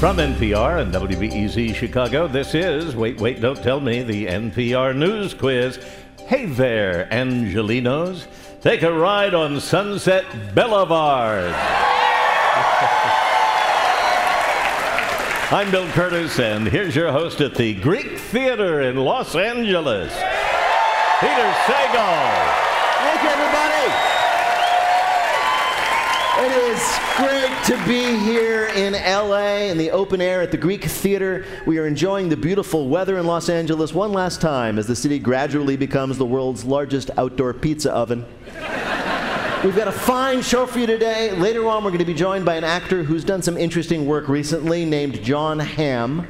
From NPR and WBEZ Chicago, this is Wait, Wait, Don't Tell Me, the NPR News Quiz. Hey there, Angelinos. Take a ride on Sunset Boulevard. I'm Bill Curtis, and here's your host at the Greek Theater in Los Angeles, Peter Sagal. Thank you, everybody. It is great to be here in LA in the open air at the Greek Theater. We are enjoying the beautiful weather in Los Angeles one last time as the city gradually becomes the world's largest outdoor pizza oven. We've got a fine show for you today. Later on, we're going to be joined by an actor who's done some interesting work recently named Jon Hamm.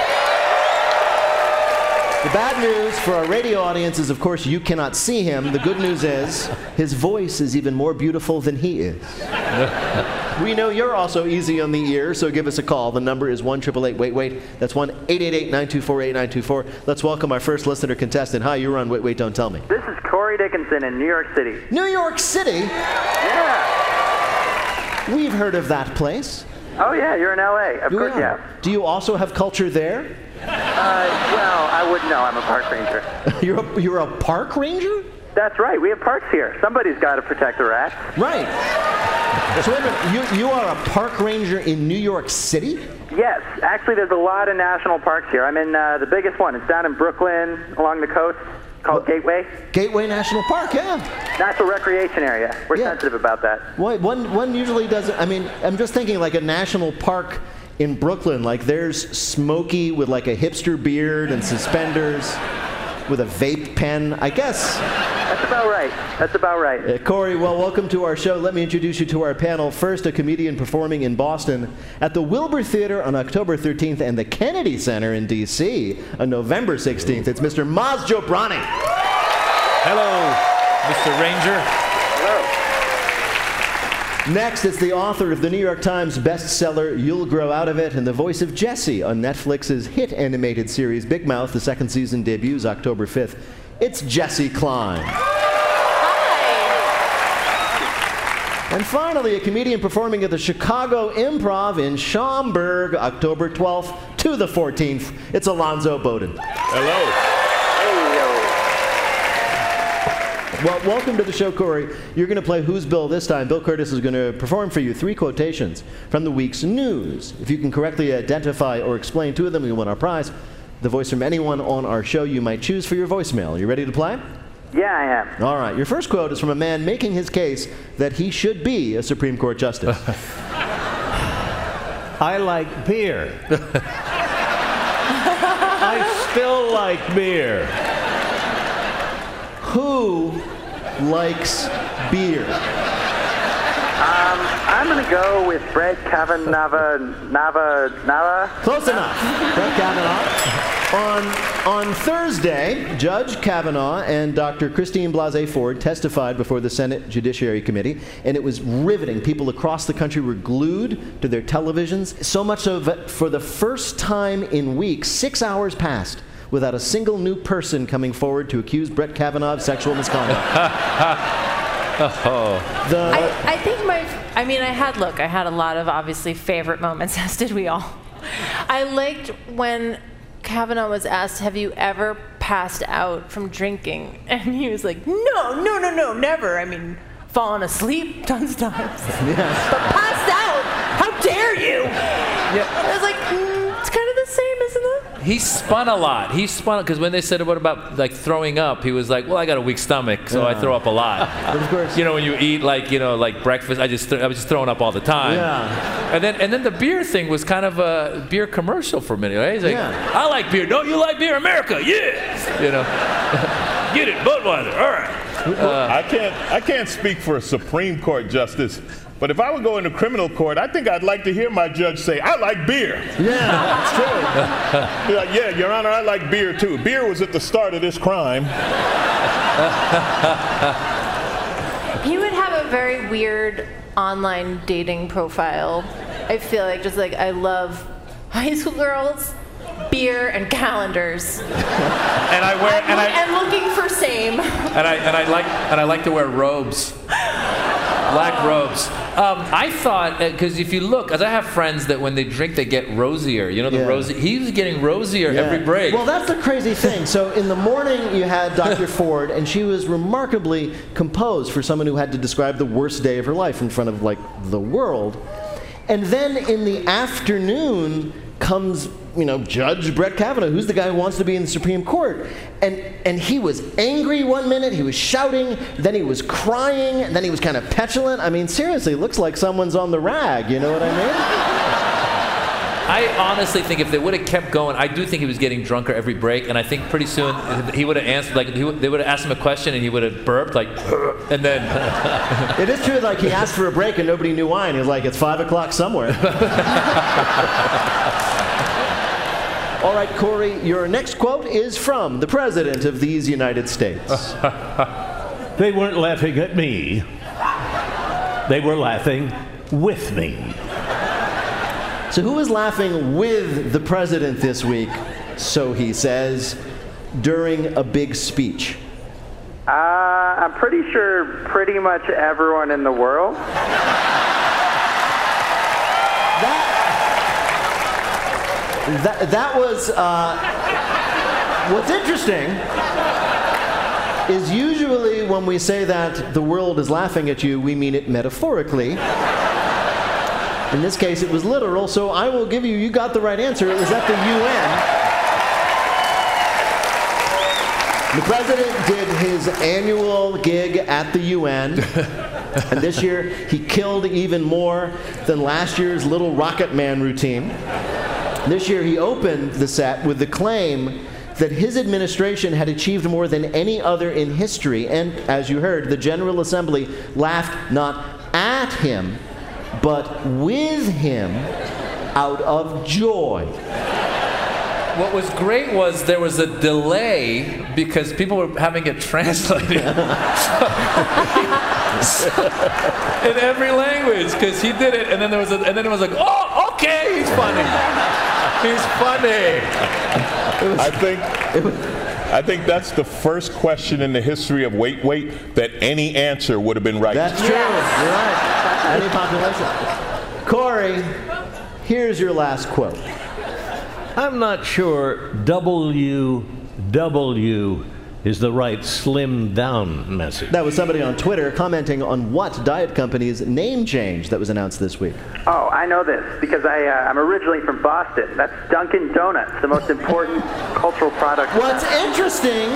The bad news for our radio audience is, of course, you cannot see him. The good news is his voice is even more beautiful than he is. We know you're also easy on the ear, so give us a call. The number is 1-888-WAIT-WAIT. That's 1-888-924-8924. Let's welcome our first listener contestant. Hi, you're on Wait, Wait, Don't Tell Me. This is Corey Dickinson in New York City. New York City? Yeah. We've heard of that place. Oh, yeah, you're in L.A. Of course, yeah. Do you also have culture there? Well, I wouldn't know. I'm a park ranger. You're a park ranger? That's right. We have parks here. Somebody's got to protect the rats. Right. So wait a minute. You are a park ranger in New York City? Yes. Actually, there's a lot of national parks here. I'm in the biggest one. It's down in Brooklyn along the coast called Gateway. Gateway National Park, yeah. Natural recreation area. We're sensitive about that. Well, one usually doesn't. I mean, I'm just thinking like a national park in Brooklyn, like there's Smokey with like a hipster beard and suspenders with a vape pen, I guess. That's about right. That's about right. Corey, well, welcome to our show. Let me introduce you to our panel. First, a comedian performing in Boston at the Wilbur Theater on October 13th and the Kennedy Center in D.C. on November 16th. It's Mr. Maz Jobrani. Hello, Mr. Ranger. Hello. Next, it's the author of the New York Times bestseller, You'll Grow Out of It, and the voice of Jessie on Netflix's hit animated series, Big Mouth. The second season debuts October 5th. It's Jessie Klein. Hi. And finally, a comedian performing at the Chicago Improv in Schaumburg, October 12th to the 14th. It's Alonzo Bowden. Hello. Well, welcome to the show, Corey. You're going to play Who's Bill this time. Bill Curtis is going to perform for you 3 quotations from the week's news. If you can correctly identify or explain 2 of them, you win our prize. The voice from anyone on our show you might choose for your voicemail. Are you ready to play? Yeah, I am. All right. Your first quote is from a man making his case that he should be a Supreme Court justice. I like beer. I still like beer. Who likes beer? I'm going to go with Brett Kavanaugh. Close enough. Brett Kavanaugh. On Thursday, Judge Kavanaugh and Dr. Christine Blasey Ford testified before the Senate Judiciary Committee, and it was riveting. People across the country were glued to their televisions, so much so that for the first time in weeks, 6 hours passed without a single new person coming forward to accuse Brett Kavanaugh of sexual misconduct. I think I had a lot of obviously favorite moments, as did we all. I liked when Kavanaugh was asked, have you ever passed out from drinking? And he was like, no, never. I mean, fallen asleep tons of times. Yeah. But passed out? How dare you? Yeah. I was like, it's kind of the same, isn't it? He spun a lot. Because when they said what about like throwing up, he was like, well, I got a weak stomach, so I throw up a lot. But of course. You know, when you eat like breakfast, I was just throwing up all the time. Yeah. And then the beer thing was kind of a beer commercial for a minute, right? He's like, Yeah. I like beer. Don't you like beer, America? Yeah. You know, get it, Budweiser. All right. I can't speak for a Supreme Court justice, but if I would go into criminal court, I think I'd like to hear my judge say, I like beer. Yeah, it's true. Be like, yeah, Your Honor, I like beer too. Beer was at the start of this crime. He would have a very weird online dating profile. I feel like just like I love high school girls, beer, and calendars. And looking for same. And I like to wear robes. Black robes. I thought, because if you look, as I have friends that when they drink, they get rosier. You know, the rosy. He was getting rosier every break. Well, that's the crazy thing. So in the morning, you had Dr. Ford, and she was remarkably composed for someone who had to describe the worst day of her life in front of, like, the world. And then in the afternoon comes, Judge Brett Kavanaugh, who's the guy who wants to be in the Supreme Court. And he was angry one minute, he was shouting, then he was crying, then he was kind of petulant. I mean, seriously, it looks like someone's on the rag, you know what I mean? I honestly think if they would have kept going, I do think he was getting drunker every break, and I think pretty soon he would have answered, like, they would have asked him a question, and he would have burped, like, and then... It is true, like, he asked for a break, and nobody knew why, and he was like, it's 5 o'clock somewhere. All right, Corey, your next quote is from the President of these United States. They weren't laughing at me. They were laughing with me. So who was laughing with the President this week, so he says, during a big speech? I'm pretty sure pretty much everyone in the world. That was, what's interesting is usually when we say that the world is laughing at you, we mean it metaphorically. In this case, it was literal, so I will give you got the right answer. It was at the UN. The President did his annual gig at the UN. And this year, he killed even more than last year's Little Rocket Man routine. This year, he opened the set with the claim that his administration had achieved more than any other in history. And as you heard, the General Assembly laughed not at him, but with him out of joy. What was great was there was a delay because people were having it translated in every language because he did it, and then it was like, oh, okay, he's funny. He's funny. I think that's the first question in the history of Wait, that any answer would have been right. That's true. Yes. You're right. Any population. Corey, here's your last quote. I'm not sure WW is the right slimmed down message. That was somebody on Twitter commenting on what diet company's name change that was announced this week. Oh, I know this because I'm originally from Boston. That's Dunkin' Donuts, the most important cultural product. What's interesting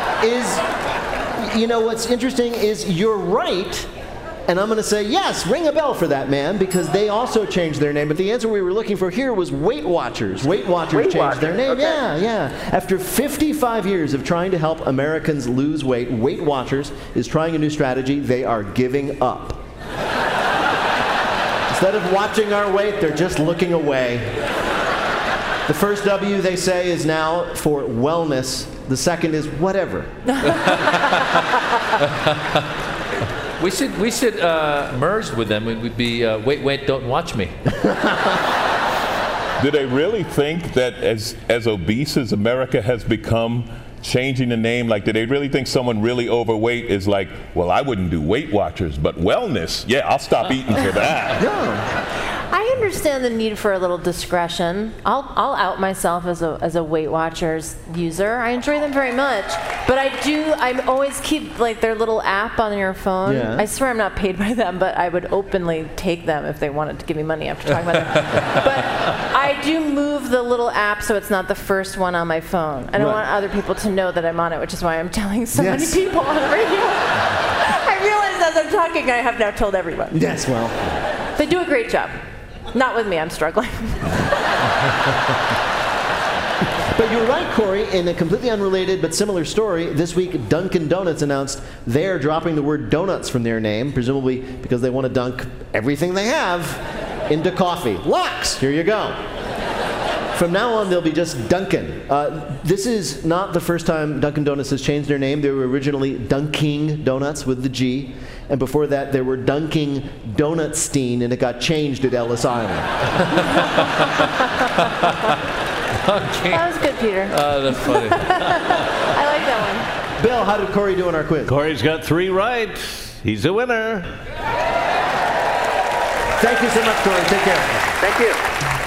is you're right. And I'm going to say, yes, ring a bell for that, man, because they also changed their name. But the answer we were looking for here was Weight Watchers. Weight Watchers changed their name. Okay. Yeah. After 55 years of trying to help Americans lose weight, Weight Watchers is trying a new strategy. They are giving up. Instead of watching our weight, they're just looking away. The first W, they say, is now for wellness. The second is whatever. We should merge with them. We'd be wait, don't watch me. Do they really think that as obese as America has become, changing the name, like, do they really think someone really overweight is like, well, I wouldn't do Weight Watchers, but wellness, yeah, I'll stop eating for that. I understand the need for a little discretion. I'll out myself as a Weight Watchers user. I enjoy them very much, but I always keep like their little app on your phone. Yeah. I swear I'm not paid by them, but I would openly take them if they wanted to give me money after talking about them. But I do move the little app so it's not the first one on my phone. I don't want other people to know that I'm on it, which is why I'm telling so many people on the radio. I realize as I'm talking, I have now told everyone. Yes, well. They do a great job. Not with me, I'm struggling. But you're right, Corey, in a completely unrelated but similar story, this week Dunkin' Donuts announced they're dropping the word donuts from their name, presumably because they want to dunk everything they have into coffee. Lux, here you go. From now on, they'll be just Dunkin'. This is not the first time Dunkin' Donuts has changed their name. They were originally Dunking Donuts with the G. And before that, they were Dunking Donutstein, and it got changed at Ellis Island. Okay. That was good, Peter. That's funny. I like that one. Bill, how did Corey do in our quiz? Corey's got 3 right. He's a winner. Thank you so much, Corey. Take care. Thank you.